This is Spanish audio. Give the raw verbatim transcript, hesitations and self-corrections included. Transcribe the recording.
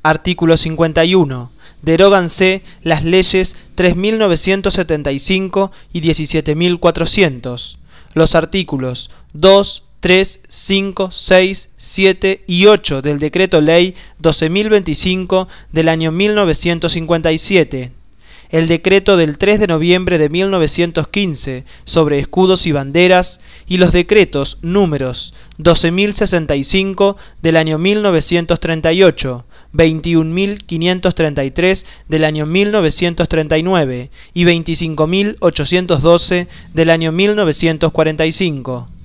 Artículo cincuenta y uno. Deróganse las leyes tres mil novecientos setenta y cinco y diecisiete mil cuatrocientos. Los artículos dos, tres, cinco, seis, siete y ocho del Decreto Ley doce mil veinticinco del año mil novecientos cincuenta y siete. El decreto del tres de noviembre de mil novecientos quince sobre escudos y banderas y los decretos números doce mil sesenta y cinco del año mil novecientos treinta y ocho, veintiún mil quinientos treinta y tres del año mil novecientos treinta y nueve y veinticinco mil ochocientos doce del año mil novecientos cuarenta y cinco.